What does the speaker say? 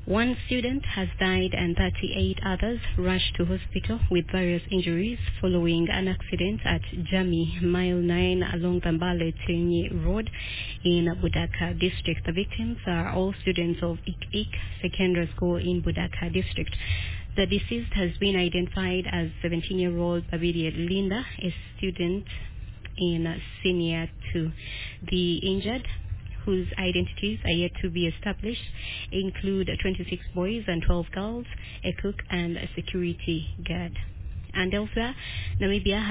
One student has died and 38 others rushed to hospital with various injuries following an accident at Jami, Mile 9 along the Mbale Tinyi Road in Budaka District. The victims are all students of Ik Secondary School in Budaka District. The deceased has been identified as 17-year-old Babidi Linda, a student in Senior 2. The injured, whose identities are yet to be established, include 26 boys and 12 girls, a cook and a security guard. And elsewhere, Namibia